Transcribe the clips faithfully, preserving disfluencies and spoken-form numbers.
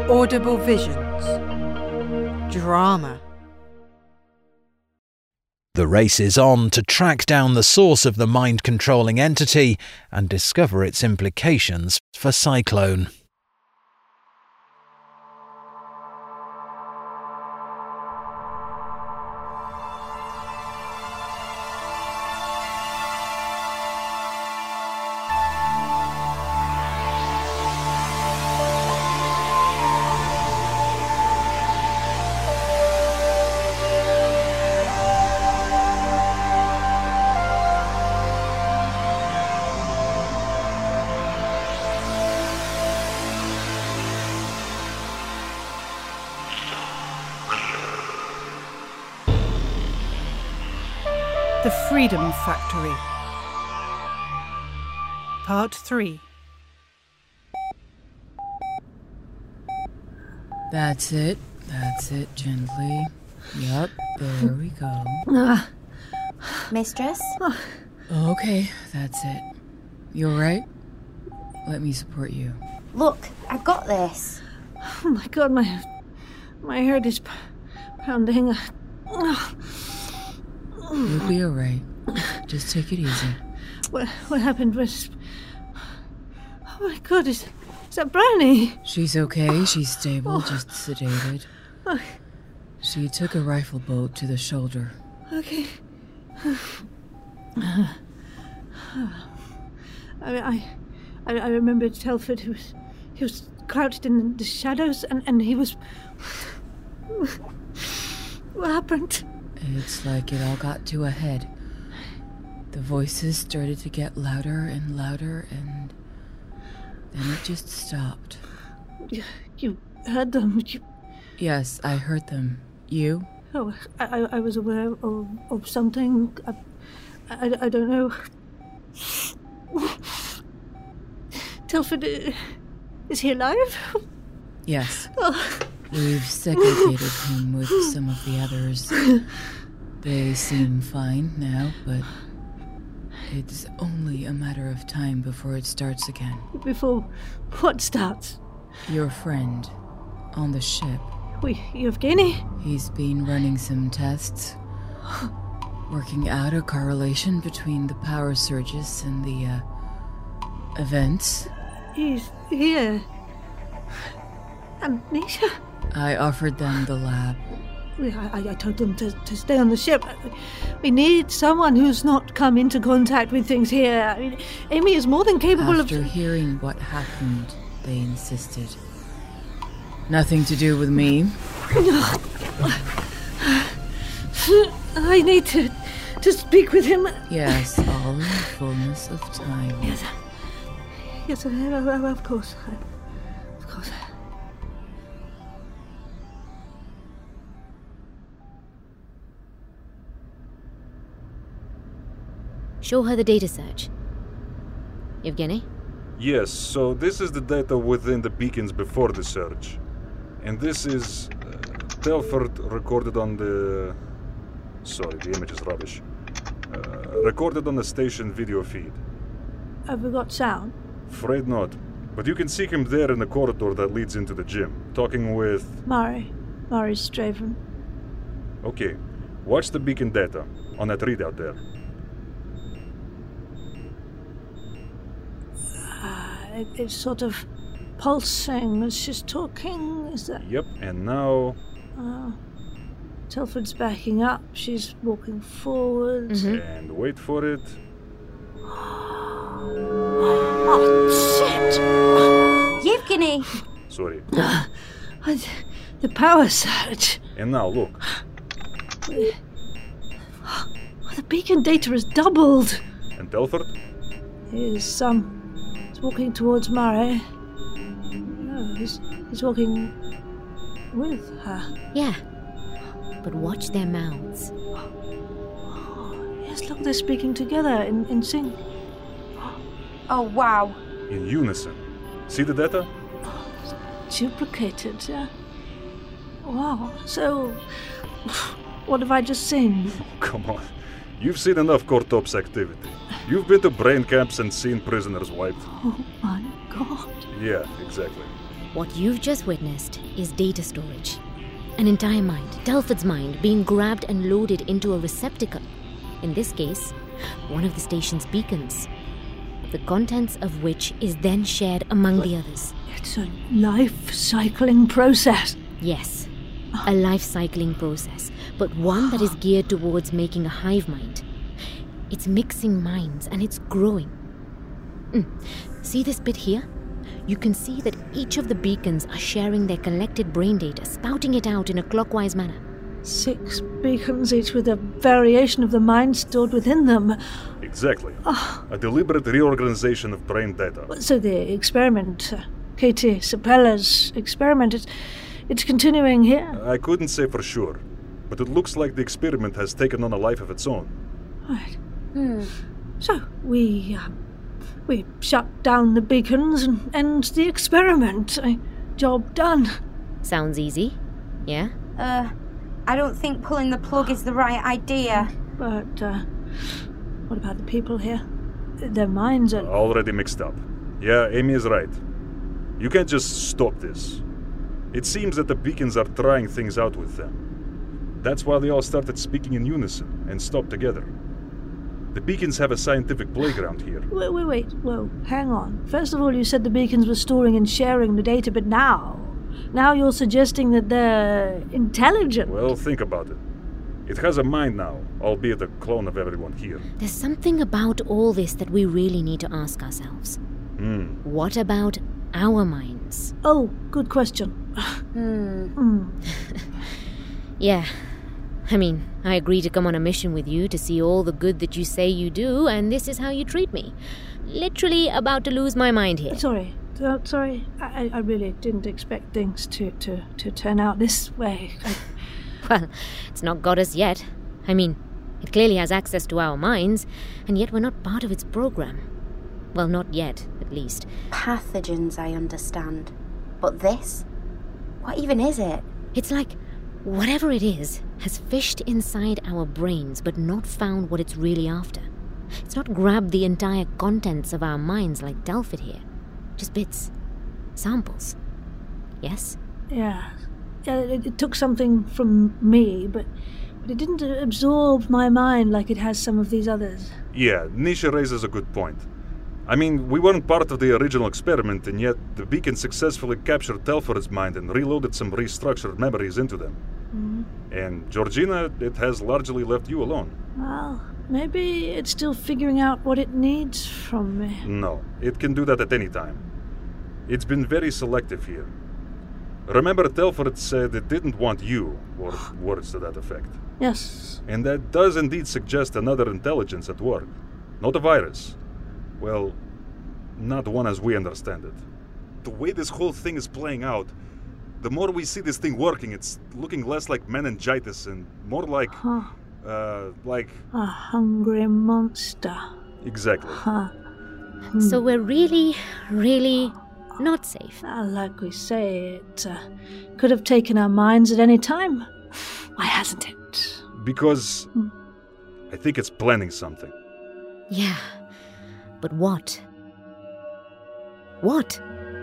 Audible Visions. Drama. The race is on to track down the source of the mind-controlling entity and discover its implications for Cyclone. The Freedom Factory. Part three. That's it. That's it, gently. Yup, there we go. Uh, Mistress? Okay, that's it. You alright? Let me support you. Look, I've got this. Oh my god, my my heart is pounding. You'll be alright. Just take it easy. What what happened was... Oh my god, is, is that Brownie? She's okay, she's stable, just sedated. She took a rifle bolt to the shoulder. Okay. I I I, I remember Telford. He was he was crouched in the shadows, and, and he was. What happened? It's like it all got to a head. The voices started to get louder and louder, and then it just stopped. You, you heard them? You... Yes, I heard them. You? Oh, I, I, I was aware of, of something. I, I, I don't know. Telford, uh, is he alive? Yes. Oh. We've segregated him with some of the others. They seem fine now, but it's only a matter of time before it starts again. Before what starts? Your friend on the ship. We, Yevgeny? He's been running some tests, working out a correlation between the power surges and the uh, events. He's here. Amnesia? I offered them the lab. I, I, I told them to, to stay on the ship. We need someone who's not come into contact with things here. I mean, Amy is more than capable After of... After hearing what happened, they insisted. Nothing to do with me. I need to, to speak with him. Yes, all in the fullness of time. Yes, yes, of course. Of course. Show her the data search. Yevgeny? Yes, so this is the data within the beacons before the search. And this is uh, Telford recorded on the... Sorry, the image is rubbish. Uh, recorded on the station video feed. Have we got sound? Afraid not. But you can see him there in the corridor that leads into the gym, talking with... Murray. Murray Straven. Okay. Watch the beacon data on that readout there. It, it's sort of pulsing as she's talking, is that... Yep, and now... Uh, Telford's backing up, she's walking forward. Mm-hmm. And wait for it. Oh, shit! Yevgeny! Sorry. Uh, the power surge. And now, look. The beacon data has doubled. And Telford? He's, um... He's walking towards Murray. No, he's, he's walking with her. Yeah, but watch their mouths. Oh, yes, look, they're speaking together in, in sync. Oh, wow. In unison. See the data? Oh, duplicated, yeah. Wow, so... What have I just seen? Come on. You've seen enough Cortops activity. You've been to brain camps and seen prisoners wiped. Oh my god. Yeah, exactly. What you've just witnessed is data storage. An entire mind, Telford's mind, being grabbed and loaded into a receptacle. In this case, one of the station's beacons. The contents of which is then shared among the others. It's a life cycling process. Yes, a life cycling process, but one that is geared towards making a hive mind. It's mixing minds and it's growing. Mm. See this bit here? You can see that each of the beacons are sharing their collected brain data, spouting it out in a clockwise manner. Six beacons, each with a variation of the mind stored within them. Exactly. A deliberate reorganization of brain data. So the experiment, uh, Katie Sapella's experiment, it's, it's continuing here? I couldn't say for sure, but it looks like the experiment has taken on a life of its own. Right. Hmm. So, we, uh, we shut down the beacons and end the experiment. Uh, job done. Sounds easy, yeah? Uh, I don't think pulling the plug is the right idea. But, uh, what about the people here? Their minds are... Already mixed up. Yeah, Amy is right. You can't just stop this. It seems that the beacons are trying things out with them. That's why they all started speaking in unison and stopped together. The beacons have a scientific playground here. Wait, wait, wait. Whoa, hang on. First of all, you said the beacons were storing and sharing the data, but now... Now you're suggesting that they're intelligent. Well, think about it. It has a mind now, albeit a clone of everyone here. There's something about all this that we really need to ask ourselves. Hmm. What about our minds? Oh, good question. Hmm. Hmm. Yeah. I mean, I agree to come on a mission with you to see all the good that you say you do, and this is how you treat me. Literally about to lose my mind here. Sorry. Uh, sorry. I, I really didn't expect things to, to, to turn out this way. I... Well, it's not got us yet. I mean, it clearly has access to our minds, and yet we're not part of its program. Well, not yet, at least. Pathogens, I understand. But this? What even is it? It's like whatever it is has fished inside our brains but not found what it's really after. It's not grabbed the entire contents of our minds like Telford here. Just bits. Samples. Yes? Yeah. Yeah, it, it took something from me, but, but it didn't absorb my mind like it has some of these others. Yeah, Nisha raises a good point. I mean, we weren't part of the original experiment, and yet the beacon successfully captured Telford's mind and reloaded some restructured memories into them. Mm-hmm. And Georgina, it has largely left you alone. Well, maybe it's still figuring out what it needs from me. No, it can do that at any time. It's been very selective here. Remember, Telford said it didn't want you, or words to that effect. Yes. And that does indeed suggest another intelligence at work. Not a virus. Well, not one as we understand it. The way this whole thing is playing out, the more we see this thing working, it's looking less like meningitis and more like... Huh. Uh, like... A hungry monster. Exactly. Huh. So we're really, really not safe. Uh, like we say, it uh, could have taken our minds at any time. Why hasn't it? Because Hmm. I think it's planning something. Yeah. But what? What?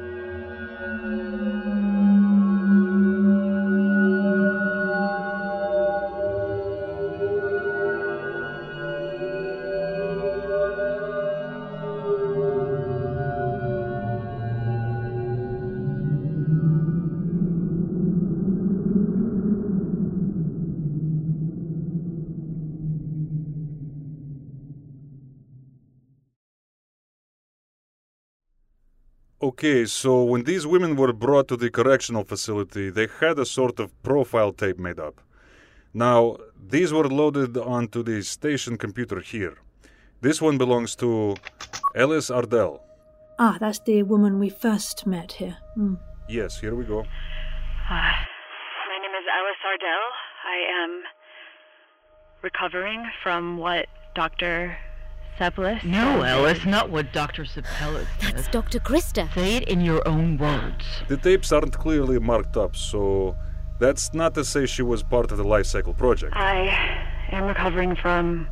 Okay, so when these women were brought to the correctional facility, they had a sort of profile tape made up. Now, these were loaded onto the station computer here. This one belongs to Alice Ardell. Ah, that's the woman we first met here. Mm. Yes, here we go. Uh, my name is Alice Ardell. I am recovering from what Doctor Seplis. No, Alice, not what Doctor Seplis says. That's Doctor Krista. Say it in your own words. The tapes aren't clearly marked up, so that's not to say she was part of the life cycle project. I am recovering from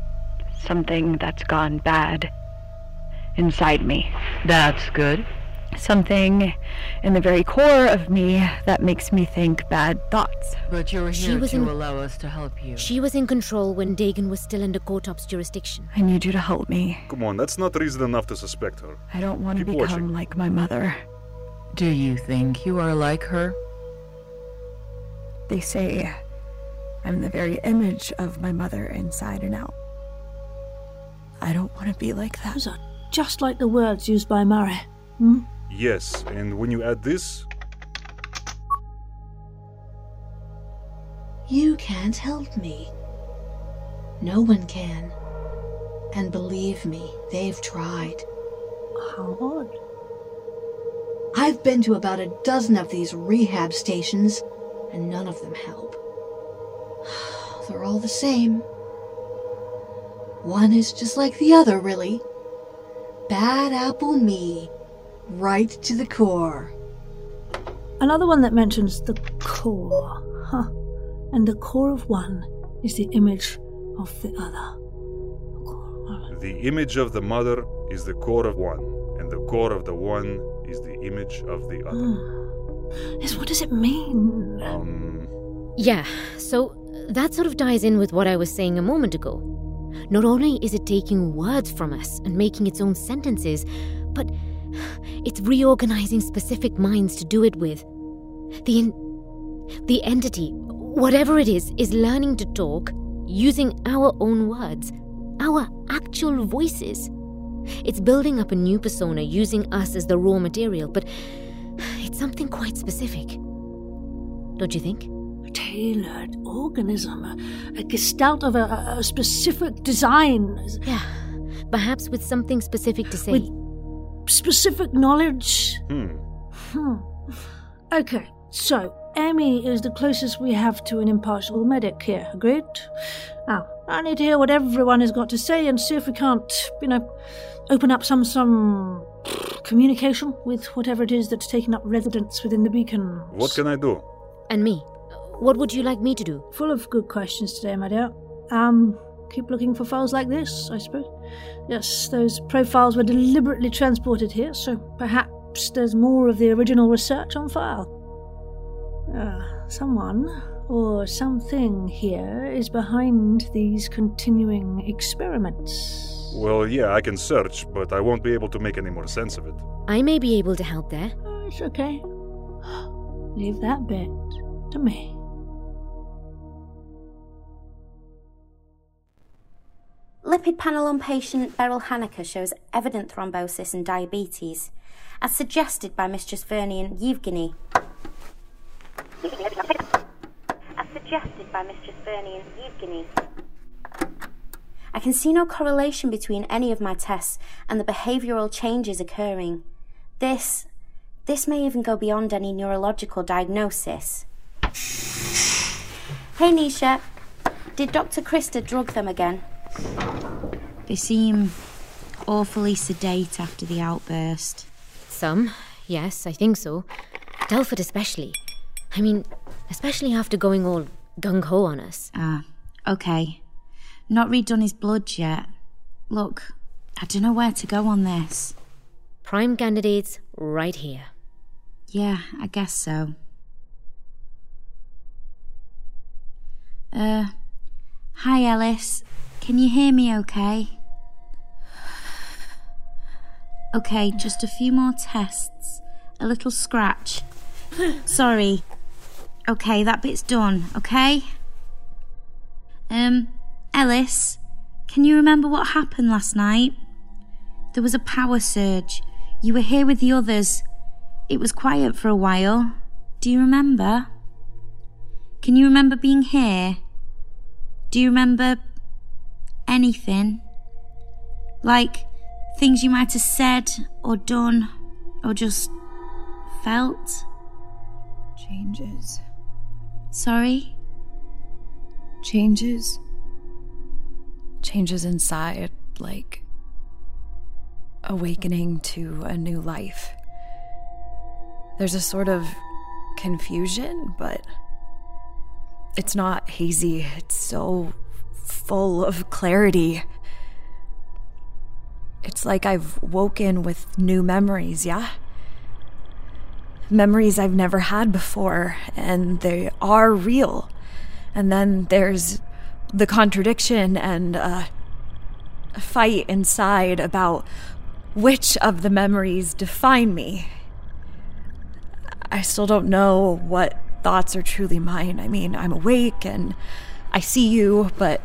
something that's gone bad inside me. That's good. something in the very core of me that makes me think bad thoughts. But you're She here was to in- allow us to help you. She was in control when Dagon was still under Kotop's jurisdiction. I need you to help me. Come on, that's not reason enough to suspect her. I don't want to Keep become watching. like my mother. Do you think you are like her? They say I'm the very image of my mother inside and out. I don't want to be like that. Those are just like the words used by Murray. Hmm? Yes, and when you add this, You can't help me. No one can. And believe me, they've tried. How odd. I've been to about a dozen of these rehab stations, and none of them help. They're all the same. One is just like the other, really. Bad apple me. Right to the core. Another one that mentions the core. Huh. And the core of one is the image of the other. the image of the mother is the core of one, and the core of the one is the image of the other. Mm. Yes, what does it mean? Um, Yeah, so that sort of ties in with what I was saying a moment ago. Not only is it taking words from us and making its own sentences, but it's reorganizing specific minds to do it with. The in- the entity, whatever it is, is learning to talk using our own words, our actual voices. It's building up a new persona using us as the raw material, but it's something quite specific. Don't you think? A tailored organism, a, a gestalt of a, a specific design. Yeah, perhaps with something specific to say. With specific knowledge. hmm. Hmm. Okay, so Amy is the closest we have to an impartial medic here, agreed? Now, I need to hear what everyone has got to say and see if we can't, you know, open up some, some communication with whatever it is that's taking up residence within the beacon. What can I do? And me? What would you like me to do? Full of good questions today, my dear. Um, keep looking for files like this, I suppose. Yes, those profiles were deliberately transported here, so perhaps there's more of the original research on file. Uh, someone or something here is behind these continuing experiments. Well, yeah, I can search, but I won't be able to make any more sense of it. I may be able to help there. Oh, it's okay. Leave that bit to me. Lipid panel on patient Beryl Haneker shows evident thrombosis and diabetes, as suggested by Mistress Vernian Yevgeny. As suggested by Mistress Vernian Yevgeny. I can see no correlation between any of my tests and the behavioural changes occurring. This, this may even go beyond any neurological diagnosis. Hey Nisha, did Doctor Krista drug them again? They seem awfully sedate after the outburst. Some, yes, I think so. Telford especially. I mean, especially after going all gung-ho on us. Ah, okay. Not redone his blood yet. Look, I don't know where to go on this. Prime candidates right here. Yeah, I guess so. Uh, hi Ellis. Can you hear me okay? Okay, just a few more tests. A little scratch. Sorry. Okay, that bit's done, okay? Um, Ellis, can you remember what happened last night? There was a power surge. You were here with the others. It was quiet for a while. Do you remember? Can you remember being here? Do you remember anything? Like things you might have said or done or just felt? Changes. Sorry? Changes. Changes inside, like awakening to a new life. There's a sort of confusion, but it's not hazy. It's so full of clarity. It's like I've woken with new memories, yeah? memories I've never had before, and they are real. And then there's the contradiction and uh, a fight inside about which of the memories define me. I still don't know what thoughts are truly mine. I mean, I'm awake and I see you, but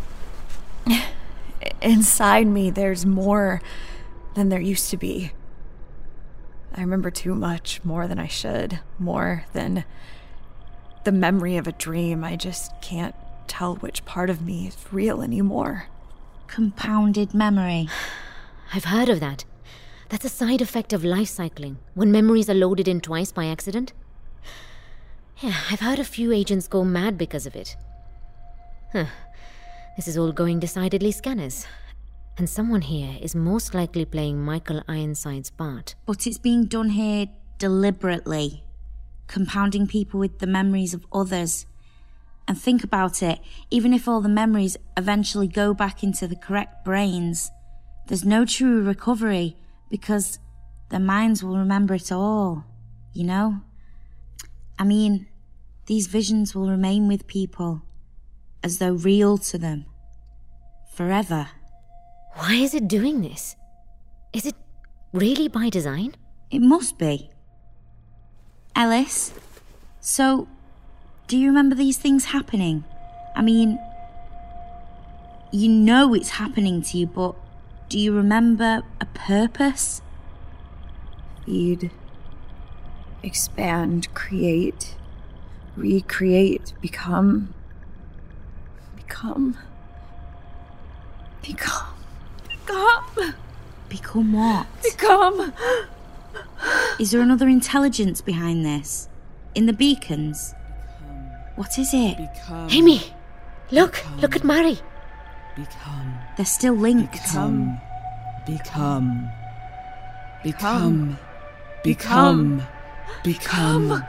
inside me there's more than there used to be. I remember too much, more than I should, more than the memory of a dream. I just can't tell which part of me is real anymore. Compounded memory. I've heard of that. That's a side effect of life cycling, when memories are loaded in twice by accident. Yeah, I've heard a few agents go mad because of it. Huh. This is all going decidedly scanners. And someone here is most likely playing Michael Ironside's part. But it's being done here deliberately, compounding people with the memories of others. And think about it, even if all the memories eventually go back into the correct brains, there's no true recovery, because their minds will remember it all, you know? I mean, these visions will remain with people, as though real to them, forever. Why is it doing this? Is it really by design? It must be. Ellis, so, do you remember these things happening? I mean, you know it's happening to you, but do you remember a purpose? Feed, expand, create, recreate, become, become, become, become. Become what? Become. Is there another intelligence behind this? In the beacons? What is it? Become. Amy! Look! Become. Look at Mary! Become. They're still linked. Become. Become. Become. Become. Become.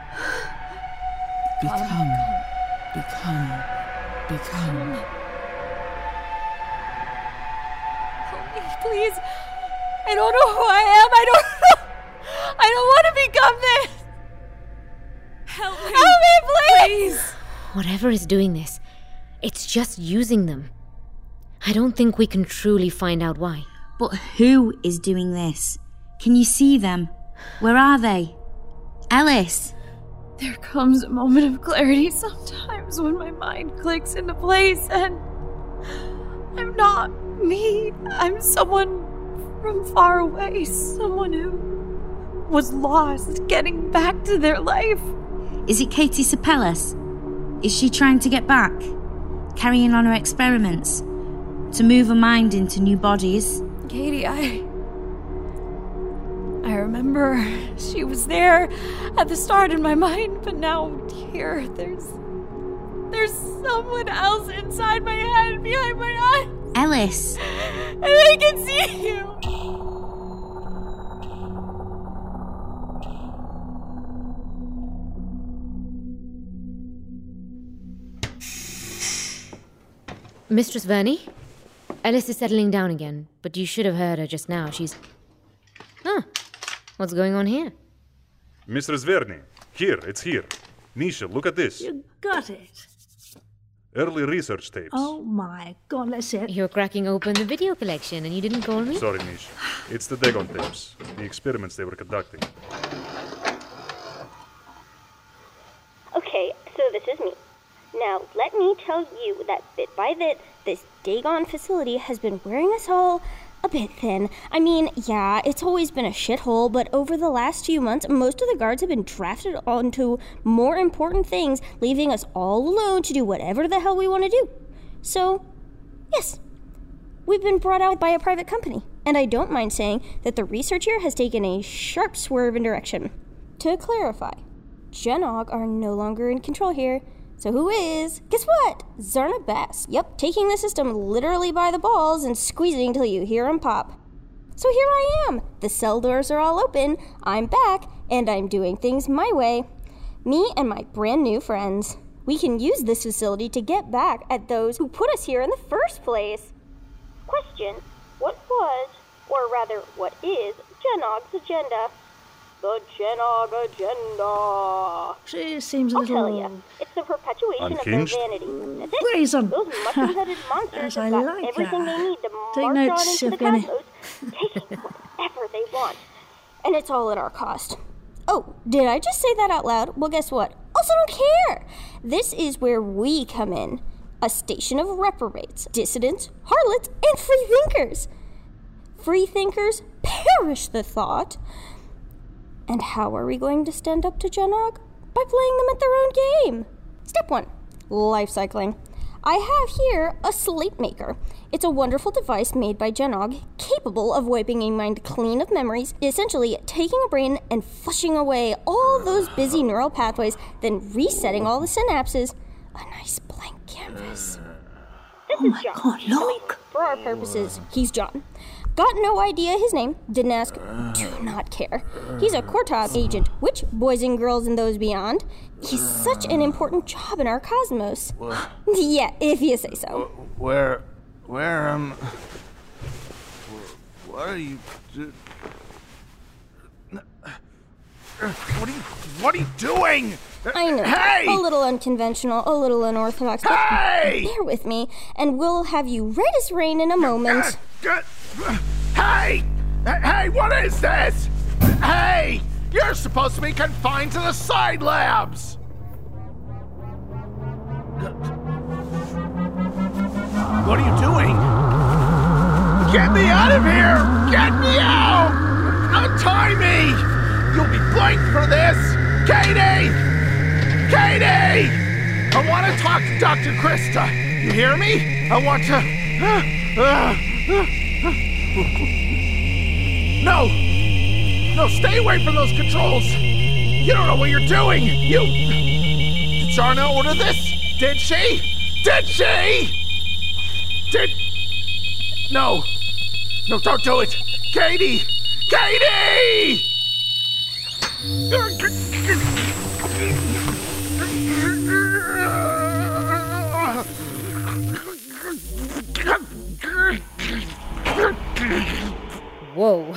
Become. Become. Become. Help me, please. I don't know who I am. I don't know. I don't want to become this. Help me. Help me, please. please. Whatever is doing this, it's just using them. I don't think we can truly find out why. But who is doing this? Can you see them? Where are they? Ellis! There comes a moment of clarity sometimes when my mind clicks into place and I'm not me. I'm someone from far away, someone who was lost, getting back to their life. Is it Katie Sapellis? Is she trying to get back? Carrying on her experiments? To move her mind into new bodies? Katie, I... I remember she was there at the start in my mind, but now here, there's... There's someone else inside my head, behind my eyes. Ellis! And I can see you! Mistress Verney? Ellis is settling down again, but you should have heard her just now. She's... Huh. What's going on here? Mistress Verney, here, it's here. Nisha, look at this. You got it. Early research tapes. Oh my god, let's see it. You're cracking open the video collection and you didn't call me? Sorry, Nisha. It's the Dagon tapes. The experiments they were conducting. Okay, so this is me. Now, let me tell you that bit by bit, this Dagon facility has been wearing us all a bit thin. I mean, yeah, it's always been a shithole, but over the last few months, most of the guards have been drafted onto more important things, leaving us all alone to do whatever the hell we want to do. So, yes, we've been brought out by a private company, and I don't mind saying that the research here has taken a sharp swerve in direction. To clarify, Genog are no longer in control here. So who is? Guess what? Zarna Bass. Yep, taking the system literally by the balls and squeezing till you hear them pop. So here I am. The cell doors are all open. I'm back, and I'm doing things my way. Me and my brand new friends. We can use this facility to get back at those who put us here in the first place. Question: what was, or rather, what is Genog's agenda? The Genog agenda. She seems a I'll little... tell you, it's the perpetuation Unhinged? of their vanity. That's it. Brazen. Those mushroom-headed monsters Yes, have I got like everything that. they need to Take march notes, on into the Evgeny. cosmos, taking whatever they want. And it's all at our cost. Oh, did I just say that out loud? Well, guess what? Also don't care. This is where we come in. A station of reprobates, dissidents, harlots, and free thinkers. Free thinkers, perish the thought. And how are we going to stand up to Genog? By playing them at their own game. Step one, life cycling. I have here a slate maker. It's a wonderful device made by Genog, capable of wiping a mind clean of memories, essentially taking a brain and flushing away all those busy neural pathways, then resetting all the synapses. A nice blank canvas. This Oh is my John. God, At least look. for our purposes, he's John. Got no idea his name, didn't ask, do not care. He's a Cortog agent, which, boys and girls and those beyond, he's such an important job in our cosmos. Yeah, if you say so. Where, where am... What are you... do- What are you, what are you doing? I know, Hey! a little unconventional, a little unorthodox, but Hey! bear with me, and we'll have you right as rain in a moment. Hey! Hey, what is this? Hey! You're supposed to be confined to the side labs! What are you doing? Get me out of here! Get me out! Untie me! You'll be blanked for this! Katie! Katie! I want to talk to Doctor Krista. You hear me? I want to... No! No, stay away from those controls! You don't know what you're doing! You... Did Charna order this? Did she? Did she? Did... No. No, don't do it! Katie! Katie! Whoa.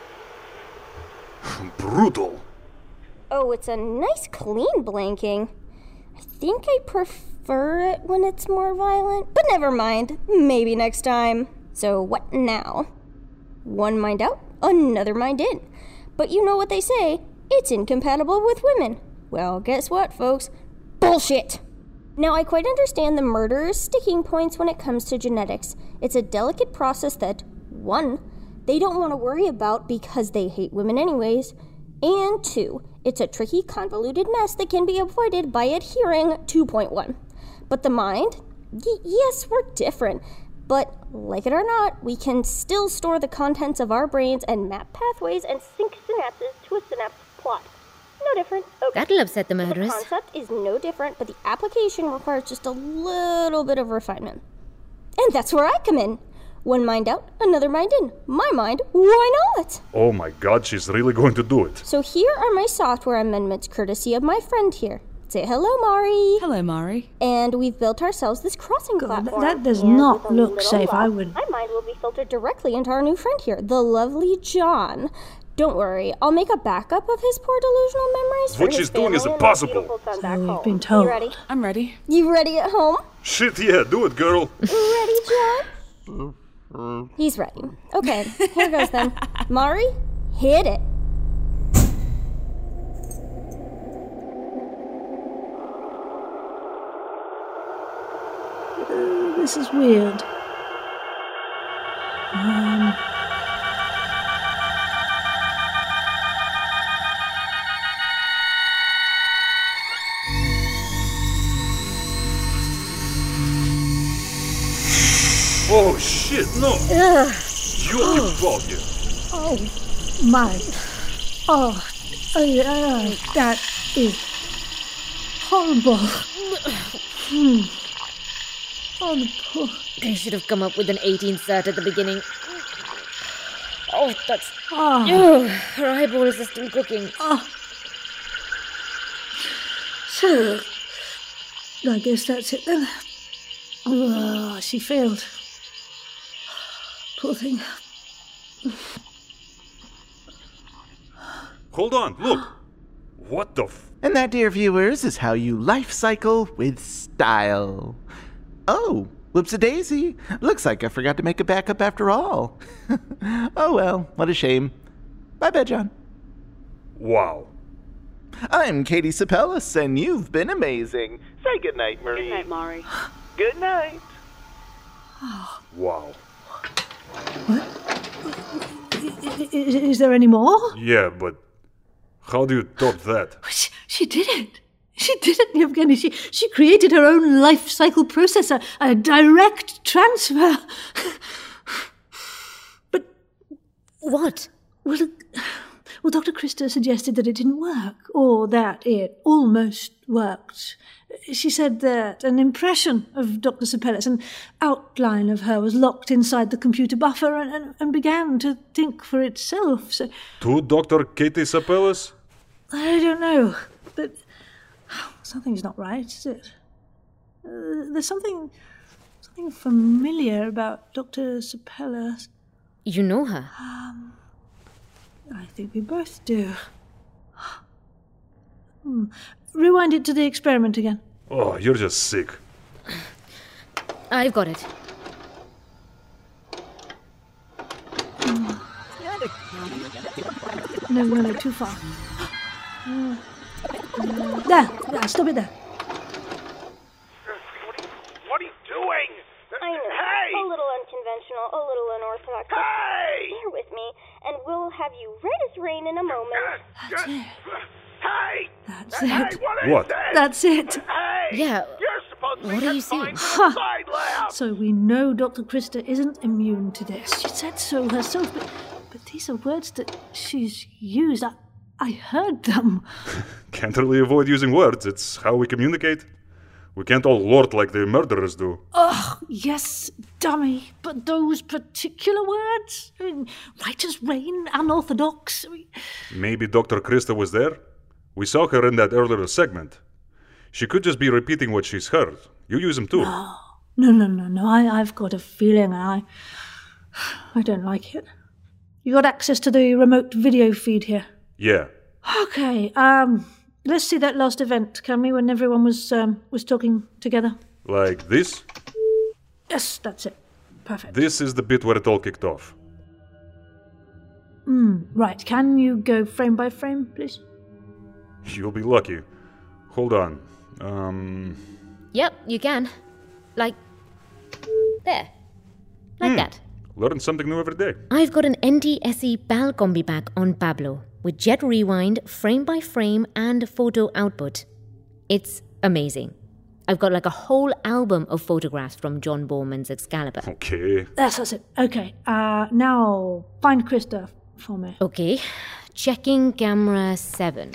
Brutal. Oh, it's a nice clean blanking. I think I prefer it when it's more violent, but never mind. Maybe next time. So what now? One mind out, another mind in. But you know what they say, it's incompatible with women. Well, guess what, folks? Bullshit! Now, I quite understand the murderer's sticking points when it comes to genetics. It's a delicate process that, one, they don't want to worry about because they hate women anyways, and two, it's a tricky, convoluted mess that can be avoided by adhering two point one. But the mind? Y- yes, we're different. But, like it or not, we can still store the contents of our brains and map pathways and sync synapses to a synapse plot. No different. Okay. That'll upset the The murderers. concept is no different, but the application requires just a little bit of refinement. And that's where I come in. One mind out, another mind in. My mind, why not? Oh my god, she's really going to do it. So here are my software amendments courtesy of my friend here. Say hello, Mari. Hello, Mari. And we've built ourselves this crossing God, platform. that does And not with a look little safe. luck, I would- My mind will be filtered directly into our new friend here, the lovely John. Don't worry, I'll make a backup of his poor delusional memories for What his she's doing is family and impossible. his beautiful son back we've home. been told. You ready? I'm ready. You ready at home? Shit, yeah, do it, girl. Ready, John? He's ready. Okay, here goes then. Mari, hit it. Uh, this is weird. Um... Oh shit, no. Ugh. Ёлки-палки. Oh my. Oh, oh yeah, that is horrible. Hmm. Oh, the poor. They should have come up with an eighteen cert at the beginning. Oh, that's... Oh. Oh, her eyeballs are still cooking. Oh. So, I guess that's it then. Oh, she failed. Poor thing. hold on, look! What the f- And that, dear viewers, is how you life cycle with style. Oh, whoops-a-daisy. Looks like I forgot to make a backup after all. Oh well, what a shame. Bye-bye, John. Wow. I'm Katie Sapellis, and you've been amazing. Say goodnight, Marie. Good night, Maury. Good night. Wow. Is, is there any more? Yeah, but how do you top that? She, she did it. She did it, Yevgeny. She, she created her own life cycle processor, a direct transfer. But... What? Well, well, Doctor Christa suggested that it didn't work, or that it almost worked. She said that an impression of Doctor Sapellis, an outline of her, was locked inside the computer buffer and, and, and began to think for itself. So To Doctor Katie Sapellis? I don't know, but something's not right, is it? Uh, there's something, something familiar about Doctor Sapellis. You know her? Um, I think we both do. Hmm. Rewind it to the experiment again. Oh, you're just sick. I've got it. No, no, no, too far. Uh, there, there, stop it there. What are you doing? I know. Hey! A little unconventional, a little unorthodox. Hey! Bear with me, and we'll have you right as rain in a moment. That's it. Hey! That's Hey, it. what is What? this? That's it. Hey! Yeah. You're supposed to be What are you saying? confined to the side lab. So we know Doctor Christa isn't immune to this. She said so herself, but, but these are words that she's used. I, I heard them. Can't really avoid using words. It's how we communicate. We can't all lord like the murderers do. Ugh, yes, dummy. But those particular words? I mean, right as rain, unorthodox. I mean, Maybe Doctor Christa was there? We saw her in that earlier segment. She could just be repeating what she's heard. You use them too. no, no, no, no. I, I've got a feeling I, I don't like it. You got access to the remote video feed here. Yeah. Okay. Um, let's see that last event, can we? When everyone was um was talking together. Like this? Yes, that's it. Perfect. This is the bit where it all kicked off. Hmm. Right. Can you go frame by frame, please? You'll be lucky. Hold on. Um. Yep, you can. Like, there. Like Hmm. that. Learn something new every day. I've got an N T S E PAL combi pack on Pablo with jet rewind, frame by frame, and photo output. It's amazing. I've got like a whole album of photographs from John Borman's Excalibur. Okay. That's, that's it. Okay. Uh, now find Christa for me. Okay, checking camera seven.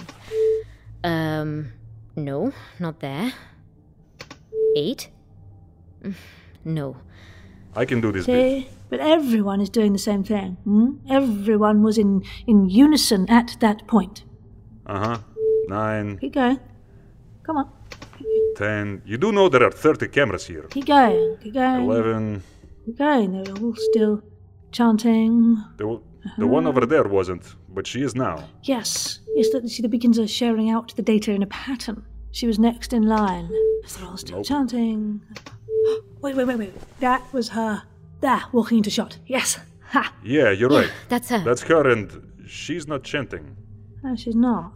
Um, no, not there. Eight? Mm, No. I can do this bit. See? But everyone is doing the same thing. Hmm? Everyone was in, in unison at that point. Uh-huh. Nine, Keep going. Come on. ten. You do know there are thirty cameras here. Keep going. Keep going. Eleven. Keep going. They're all still chanting. The, w- the one over there wasn't, but she is now. Yes. Yes, the, see, the beacons are sharing out the data in a pattern. She was next in line. They're all still Nope. chanting. Wait, wait, wait, wait. That was her. There, walking into shot. Yes. Ha! Yeah, you're right. That's her. That's her, and she's not chanting. No, she's not.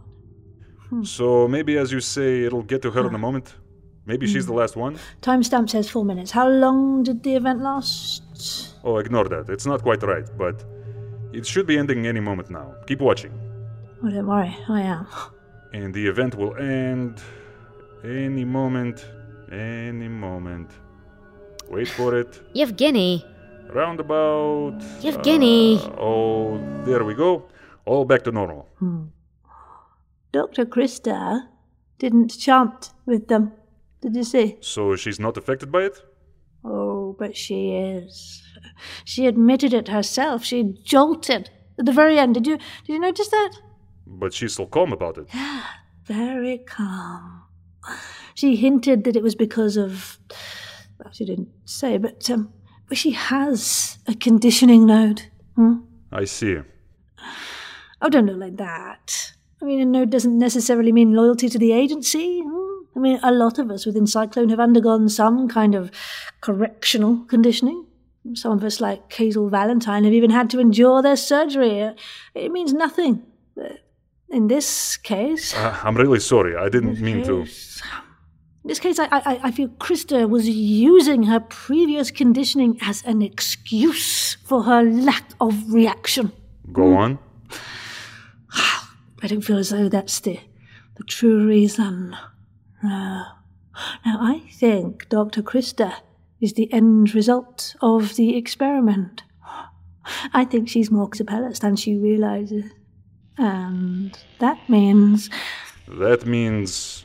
So maybe, as you say, it'll get to her in a moment. Maybe she's the last one. Timestamp says four minutes. How long did the event last? Oh, ignore that. It's not quite right, but it should be ending any moment now. Keep watching. Oh, don't worry. I am. And the event will end any moment. Any moment. Wait for it. Yevgeny. Roundabout. Yevgeny. Uh, oh, there we go. All back to normal. Hmm. Doctor Christa didn't chant with them. Did you see? So she's not affected by it? Oh, but she is. She admitted it herself. She jolted at the very end. Did you did you notice that? But she's still calm about it. Very calm. She hinted that it was because of... Well, she didn't say, but um, but she has a conditioning node. Hmm? I see. Oh, don't look like that. I mean, a no doesn't necessarily mean loyalty to the agency. I mean, a lot of us within Cyclone have undergone some kind of correctional conditioning. Some of us, like Hazel Valentine, have even had to endure their surgery. It means nothing. In this case... Uh, I'm really sorry. I didn't mean to... In this case, I, I, I feel Krista was using her previous conditioning as an excuse for her lack of reaction. Go on. I don't feel as though that's the, the true reason. No. Now, I think Doctor Krista is the end result of the experiment. I think she's more Xapellas than she realizes. And that means... That means...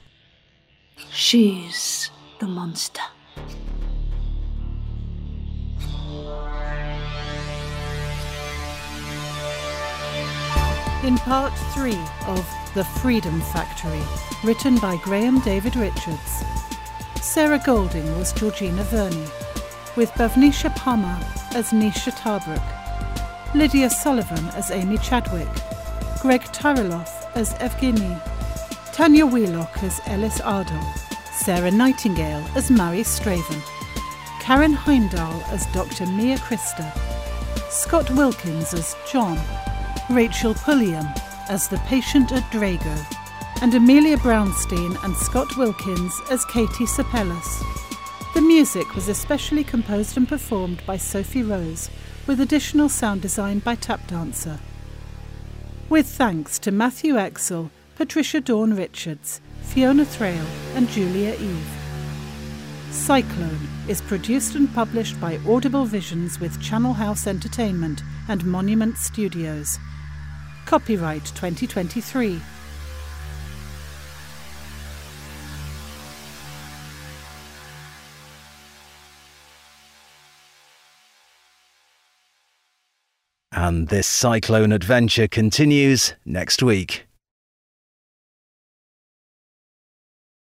she's the monster. In part three of The Freedom Factory, written by Graham David Richards, Sarah Golding was Georgina Verney, with Bhavnisha Palmer as Nisha Tarbrook, Lydia Sullivan as Amy Chadwick, Greg Tyriloff as Evgeny, Tanya Wheelock as Ellis Ardell, Sarah Nightingale as Mary Straven, Karen Heimdahl as Doctor Mia Krista, Scott Wilkins as John, Rachel Pulliam as the patient at Drago, and Amelia Brownstein and Scott Wilkins as Katie Sapellis. The music was especially composed and performed by Sophie Rose, with additional sound design by Tap Dancer. With thanks to Matthew Exel, Patricia Dawn Richards, Fiona Thrale and Julia Eve. Cyclone is produced and published by Audible Visions with Channel House Entertainment and Monument Studios. Copyright twenty twenty-three. And this Cyclone adventure continues next week.